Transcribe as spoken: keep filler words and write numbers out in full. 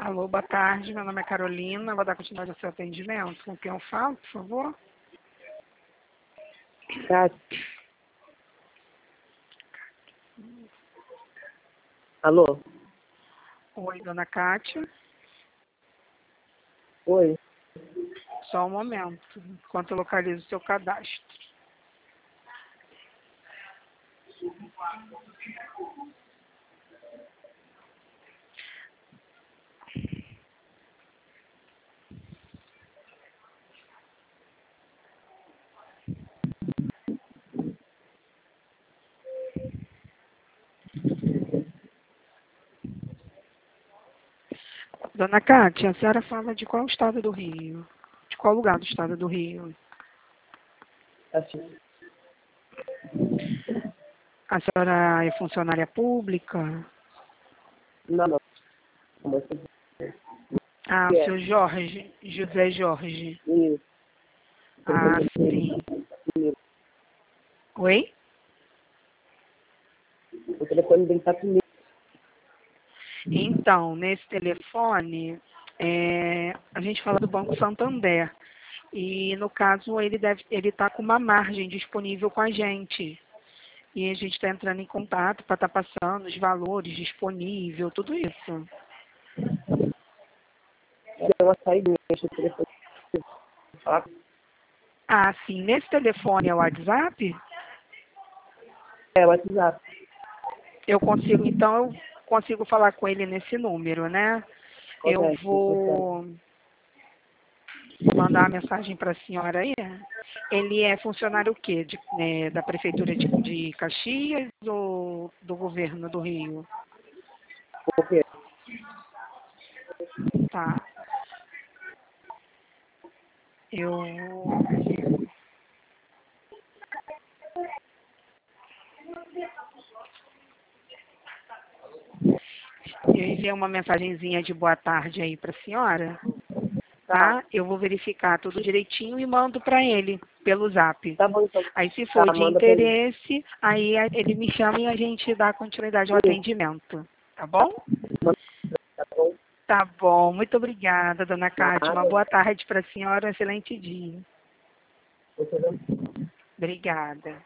Alô, boa tarde. Meu nome é Carolina. Vou dar continuidade ao seu atendimento. Com quem eu falo, por favor? Cátia. Alô? Oi, dona Kátia. Oi. Só um momento, enquanto eu localizo o seu cadastro. Dona Kátia, a senhora fala de qual estado do Rio? De qual lugar do estado do Rio? Assim. A senhora é funcionária pública? Não, não. Mas, Ah, o é. seu Jorge, José Jorge. Isso. Ah, sim. Oi? O telefone dele está comigo. Então, nesse telefone, é, a gente fala do Banco Santander. E, no caso, ele deve, ele está com uma margem disponível com a gente. E a gente está entrando em contato para estar passando os valores disponível, tudo isso. Deu uma saída, deixa o telefone. Falar. Ah, sim. Nesse telefone é o WhatsApp? É, o WhatsApp. Eu consigo, então, eu consigo falar com ele nesse número, né? Eu Correto, vou mandar uma mensagem para a senhora aí. Ele é funcionário o quê? De, né, da Prefeitura de, de Caxias ou do governo do Rio? Por quê? Tá. Eu... Eu enviei uma mensagenzinha de boa tarde aí para a senhora, tá? Eu vou verificar tudo direitinho e mando para ele pelo zap. Tá bom, então. Aí, se Tá, for de manda pra ele. interesse, aí ele me chama e a gente dá continuidade ao atendimento, tá bom? Tá bom? Tá bom. Muito obrigada, dona Cátia. Uma Nada. boa tarde para a senhora, um excelente dia. Você não Obrigada.